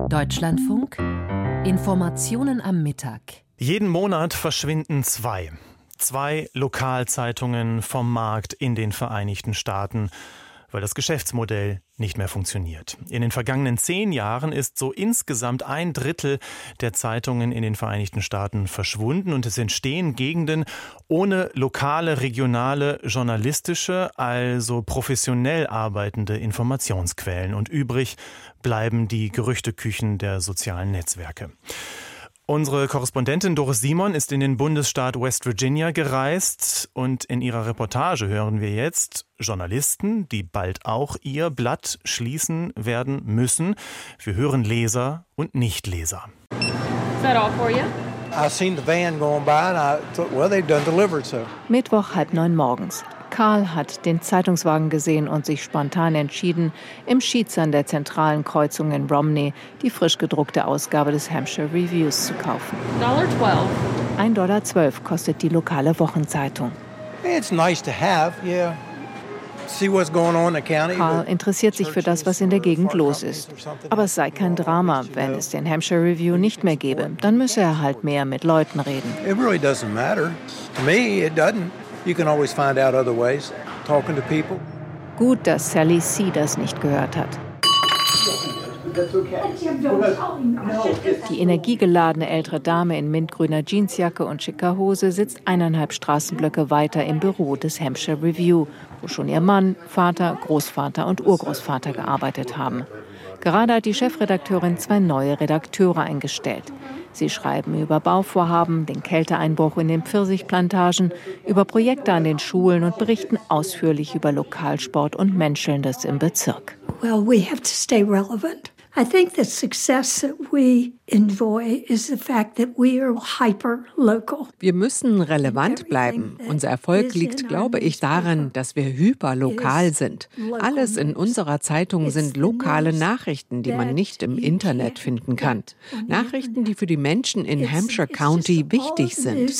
Deutschlandfunk. Informationen am Mittag. Jeden Monat verschwinden zwei Lokalzeitungen vom Markt in den Vereinigten Staaten, weil das Geschäftsmodell nicht mehr funktioniert. In den vergangenen 10 Jahren ist so insgesamt 1/3 der Zeitungen in den Vereinigten Staaten verschwunden und es entstehen Gegenden ohne lokale, regionale, journalistische, also professionell arbeitende Informationsquellen. Und übrig bleiben die Gerüchteküchen der sozialen Netzwerke. Unsere Korrespondentin Doris Simon ist in den Bundesstaat West Virginia gereist und in ihrer Reportage hören wir jetzt Journalisten, die bald auch ihr Blatt schließen werden müssen. Wir hören Leser und Nichtleser. Is that all for you? I seen the van going by and I thought, well, they've done delivered, so. Mittwoch 8:30 morgens. Karl hat den Zeitungswagen gesehen und sich spontan entschieden, im Sheetz an der zentralen Kreuzung in Romney die frisch gedruckte Ausgabe des Hampshire Reviews zu kaufen. $1.12. $1,12 kostet die lokale Wochenzeitung. It's nice to have, yeah. See what's going on in the county. Karl interessiert sich für das, was in der Gegend los ist. Aber es sei kein Drama, wenn es den Hampshire Review nicht mehr gäbe. Dann müsse er halt mehr mit Leuten reden. It really doesn't matter. To me, it doesn't. You can always find out other ways, talking to people. Gut, dass Sally C. das nicht gehört hat. Die energiegeladene ältere Dame in mintgrüner Jeansjacke und schicker Hose sitzt 1,5 Straßenblöcke weiter im Büro des Hampshire Review, wo schon ihr Mann, Vater, Großvater und Urgroßvater gearbeitet haben. Gerade hat die Chefredakteurin 2 neue Redakteure eingestellt. Sie schreiben über Bauvorhaben, den Kälteeinbruch in den Pfirsichplantagen, über Projekte an den Schulen und berichten ausführlich über Lokalsport und Menschelndes im Bezirk. Well, we have to stay relevant. I think the success that we enjoy is the fact that we are hyper-local. Wir müssen relevant bleiben. Unser Erfolg liegt, glaube ich, daran, dass wir hyperlokal sind. Alles in unserer Zeitung sind lokale Nachrichten, die man nicht im Internet finden kann. Nachrichten, die für die Menschen in Hampshire County wichtig sind.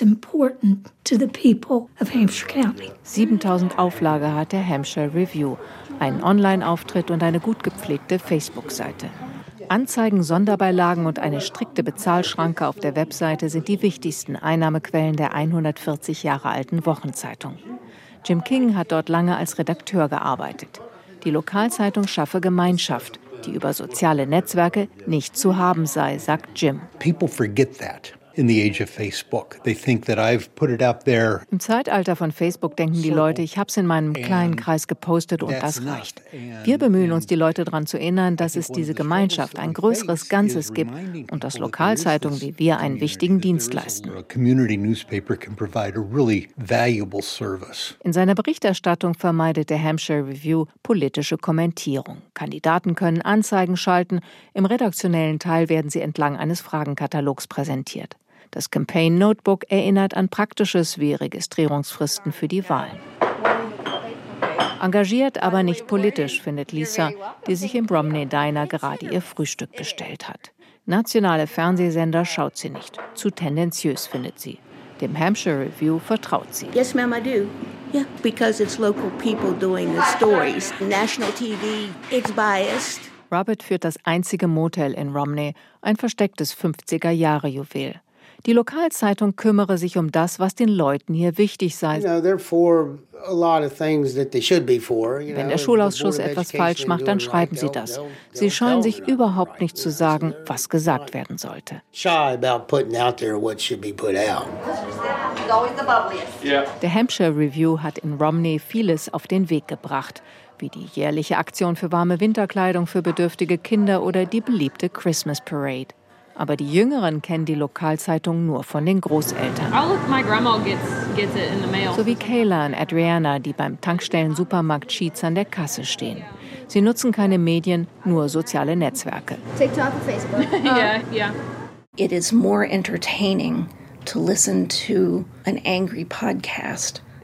7.000 Auflage hat der Hampshire Review, einen Online-Auftritt und eine gut gepflegte Facebook-Seite. Anzeigen, Sonderbeilagen und eine strikte Bezahlschranke auf der Webseite sind die wichtigsten Einnahmequellen der 140 Jahre alten Wochenzeitung. Jim King hat dort lange als Redakteur gearbeitet. Die Lokalzeitung schaffe Gemeinschaft, die über soziale Netzwerke nicht zu haben sei, sagt Jim. People forget that. In the age of Facebook. They think that I've put it out there. Im Zeitalter von Facebook denken die Leute, ich habe es in meinem kleinen Kreis gepostet und das reicht. Wir bemühen uns, die Leute daran zu erinnern, dass es diese Gemeinschaft, ein größeres Ganzes gibt und dass Lokalzeitungen wie wir einen wichtigen Dienst leisten. In seiner Berichterstattung vermeidet der Hampshire Review politische Kommentierung. Kandidaten können Anzeigen schalten, im redaktionellen Teil werden sie entlang eines Fragenkatalogs präsentiert. Das Campaign Notebook erinnert an Praktisches wie Registrierungsfristen für die Wahlen. Engagiert, aber nicht politisch, findet Lisa, die sich im Romney Diner gerade ihr Frühstück bestellt hat. Nationale Fernsehsender schaut sie nicht. Zu tendenziös, findet sie. Dem Hampshire Review vertraut sie. Yes, ma'am, I do. Yeah, because it's local people doing the stories. National TV, it's biased. Robert führt das einzige Motel in Romney, ein verstecktes 50er-Jahre-Juwel. Die Lokalzeitung kümmere sich um das, was den Leuten hier wichtig sei. Wenn der Schulausschuss etwas falsch macht, dann schreiben sie das. Sie scheuen sich überhaupt nicht zu sagen, was gesagt werden sollte. Der Hampshire Review hat in Romney vieles auf den Weg gebracht, wie die jährliche Aktion für warme Winterkleidung für bedürftige Kinder oder die beliebte Christmas Parade. Aber die Jüngeren kennen die Lokalzeitung nur von den Großeltern. So wie Kayla und Adriana, die beim Tankstellen-Supermarkt Sheetz an der Kasse stehen. Sie nutzen keine Medien, nur soziale Netzwerke. TikTok und Facebook. Yeah. It is more entertaining to listen to an angry podcast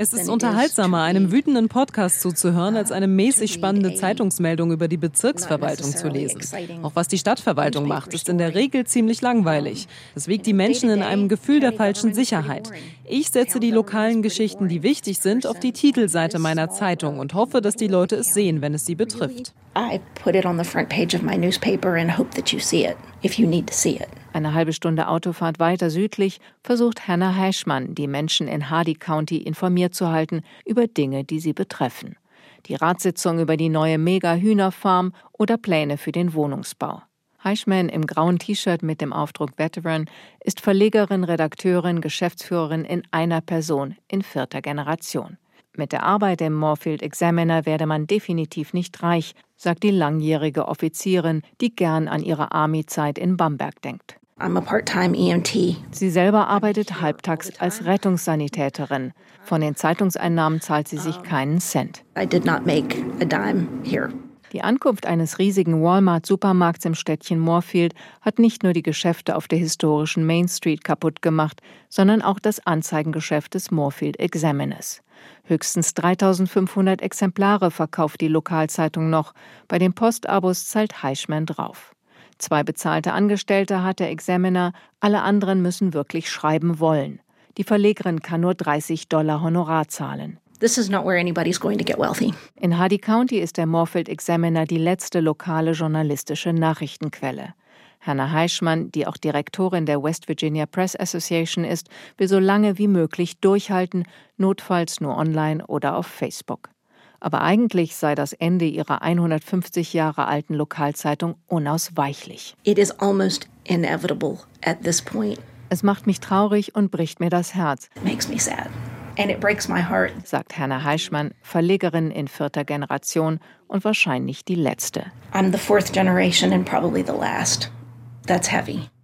Es ist unterhaltsamer, einem wütenden Podcast zuzuhören, als eine mäßig spannende Zeitungsmeldung über die Bezirksverwaltung zu lesen. Auch was die Stadtverwaltung macht, ist in der Regel ziemlich langweilig. Es wiegt die Menschen in einem Gefühl der falschen Sicherheit. Ich setze die lokalen Geschichten, die wichtig sind, auf die Titelseite meiner Zeitung und hoffe, dass die Leute es sehen, wenn es sie betrifft. I put it on the front page of my newspaper and hope that you see it, if you need to see it. Eine halbe Stunde Autofahrt weiter südlich versucht Hannah Heischmann, die Menschen in Hardy County informiert zu halten über Dinge, die sie betreffen. Die Ratssitzung über die neue Mega-Hühnerfarm oder Pläne für den Wohnungsbau. Heischmann im grauen T-Shirt mit dem Aufdruck Veteran ist Verlegerin, Redakteurin, Geschäftsführerin in einer Person in 4. Generation. Mit der Arbeit im Moorfield Examiner werde man definitiv nicht reich, sagt die langjährige Offizierin, die gern an ihre Army-Zeit in Bamberg denkt. I'm a part-time EMT. Sie selber arbeitet halbtags als Rettungssanitäterin. Von den Zeitungseinnahmen zahlt sie sich keinen Cent. I did not make a dime here. Die Ankunft eines riesigen Walmart-Supermarkts im Städtchen Moorfield hat nicht nur die Geschäfte auf der historischen Main Street kaputt gemacht, sondern auch das Anzeigengeschäft des Moorfield Examiners. Höchstens 3.500 Exemplare verkauft die Lokalzeitung noch. Bei den Postabos zahlt Heischmann drauf. 2 bezahlte Angestellte hat der Examiner, alle anderen müssen wirklich schreiben wollen. Die Verlegerin kann nur $30 Honorar zahlen. This is not where anybody's going to get wealthy. In Hardy County ist der Moorfield Examiner die letzte lokale journalistische Nachrichtenquelle. Hannah Heischmann, die auch Direktorin der West Virginia Press Association ist, will so lange wie möglich durchhalten, notfalls nur online oder auf Facebook. Aber eigentlich sei das Ende ihrer 150 Jahre alten Lokalzeitung unausweichlich. It is almost inevitable at this point. Es macht mich traurig und bricht mir das Herz. It makes me sad. And it breaks my heart, sagt Hannah Heischmann, Verlegerin in 4. Generation und wahrscheinlich die letzte. I'm the 4th generation and probably the last. That's heavy.